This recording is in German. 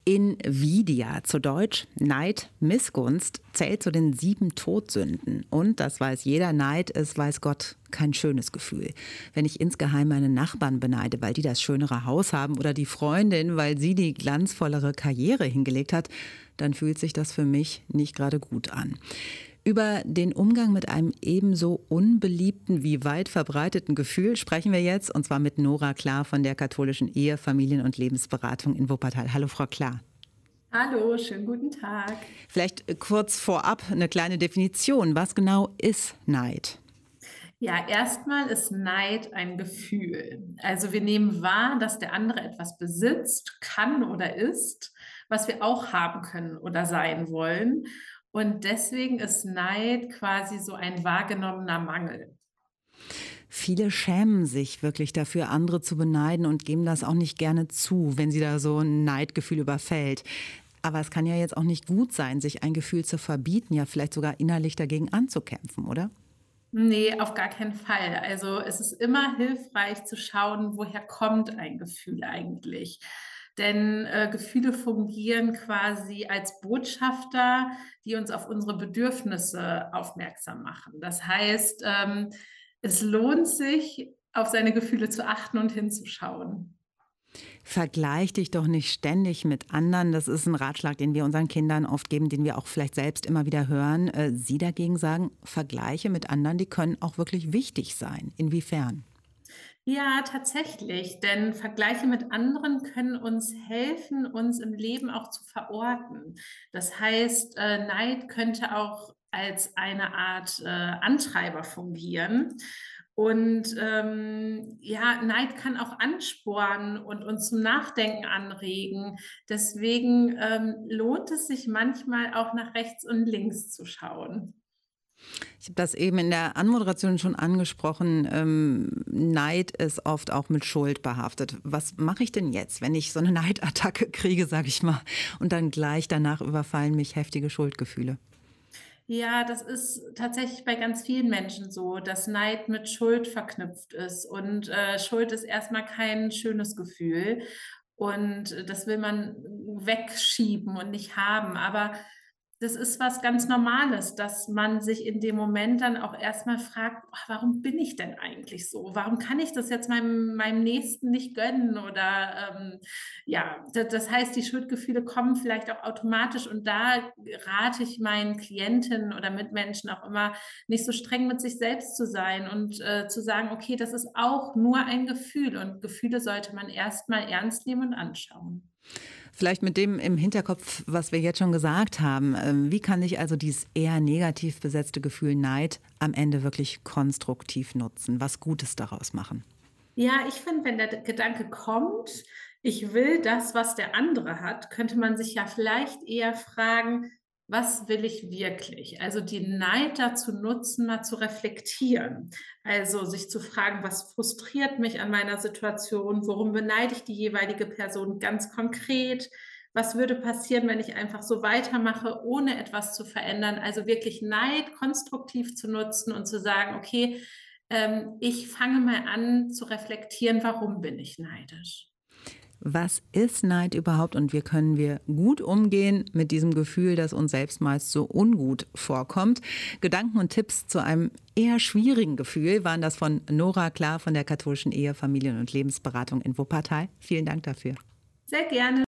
Invidia, zu Deutsch Neid, Missgunst, zählt zu den 7 Todsünden. Und, das weiß jeder, Neid ist, weiß Gott, kein schönes Gefühl. Wenn ich insgeheim meine Nachbarn beneide, weil die das schönere Haus haben, oder die Freundin, weil sie die glanzvollere Karriere hingelegt hat, dann fühlt sich das für mich nicht gerade gut an. Über den Umgang mit einem ebenso unbeliebten wie weit verbreiteten Gefühl sprechen wir jetzt, und zwar mit Nora Klar von der katholischen Ehe-, Familien- und Lebensberatung in Wuppertal. Hallo, Frau Klar. Hallo, schönen guten Tag. Vielleicht kurz vorab eine kleine Definition. Was genau ist Neid? Ja, erstmal ist Neid ein Gefühl. Also wir nehmen wahr, dass der andere etwas besitzt, kann oder ist, was wir auch haben können oder sein wollen. Und deswegen ist Neid quasi so ein wahrgenommener Mangel. Viele schämen sich wirklich dafür, andere zu beneiden, und geben das auch nicht gerne zu, wenn sie da so ein Neidgefühl überfällt. Aber es kann ja jetzt auch nicht gut sein, sich ein Gefühl zu verbieten, ja vielleicht sogar innerlich dagegen anzukämpfen, oder? Nee, auf gar keinen Fall. Also es ist immer hilfreich zu schauen, woher kommt ein Gefühl eigentlich. Denn Gefühle fungieren quasi als Botschafter, die uns auf unsere Bedürfnisse aufmerksam machen. Das heißt, es lohnt sich, auf seine Gefühle zu achten und hinzuschauen. Vergleich dich doch nicht ständig mit anderen. Das ist ein Ratschlag, den wir unseren Kindern oft geben, den wir auch vielleicht selbst immer wieder hören. Sie dagegen sagen, Vergleiche mit anderen, die können auch wirklich wichtig sein. Inwiefern? Ja, tatsächlich, denn Vergleiche mit anderen können uns helfen, uns im Leben auch zu verorten. Das heißt, Neid könnte auch als eine Art Antreiber fungieren. Und ja, Neid kann auch anspornen und uns zum Nachdenken anregen. Deswegen lohnt es sich manchmal auch nach rechts und links zu schauen. Ich habe das eben in der Anmoderation schon angesprochen. Neid ist oft auch mit Schuld behaftet. Was mache ich denn jetzt, wenn ich so eine Neidattacke kriege, sage ich mal, und dann gleich danach überfallen mich heftige Schuldgefühle? Ja, das ist tatsächlich bei ganz vielen Menschen so, dass Neid mit Schuld verknüpft ist. Und Schuld ist erstmal kein schönes Gefühl. Und das will man wegschieben und nicht haben. Aber das ist was ganz Normales, dass man sich in dem Moment dann auch erstmal fragt: „Ach, warum bin ich denn eigentlich so? Warum kann ich das jetzt meinem Nächsten nicht gönnen?“ Oder, ja, das heißt, die Schuldgefühle kommen vielleicht auch automatisch, und da rate ich meinen Klientinnen oder Mitmenschen auch immer, nicht so streng mit sich selbst zu sein und, zu sagen: „Okay, das ist auch nur ein Gefühl“, und Gefühle sollte man erst mal ernst nehmen und anschauen. Vielleicht mit dem im Hinterkopf, was wir jetzt schon gesagt haben. Wie kann ich also dieses eher negativ besetzte Gefühl Neid am Ende wirklich konstruktiv nutzen, was Gutes daraus machen? Ja, ich finde, wenn der Gedanke kommt: „Ich will das, was der andere hat“, könnte man sich ja vielleicht eher fragen: „Was will ich wirklich?“ Also, den Neid dazu nutzen, mal zu reflektieren. Also, sich zu fragen: „Was frustriert mich an meiner Situation? Worum beneide ich die jeweilige Person ganz konkret? Was würde passieren, wenn ich einfach so weitermache, ohne etwas zu verändern?“ Also, wirklich Neid konstruktiv zu nutzen und zu sagen: „Okay, ich fange mal an zu reflektieren, warum bin ich neidisch?“ Was ist Neid überhaupt, und wie können wir gut umgehen mit diesem Gefühl, das uns selbst meist so ungut vorkommt? Gedanken und Tipps zu einem eher schwierigen Gefühl waren das von Nora Klar von der katholischen Ehe-, Familien- und Lebensberatung in Wuppertal. Vielen Dank dafür. Sehr gerne.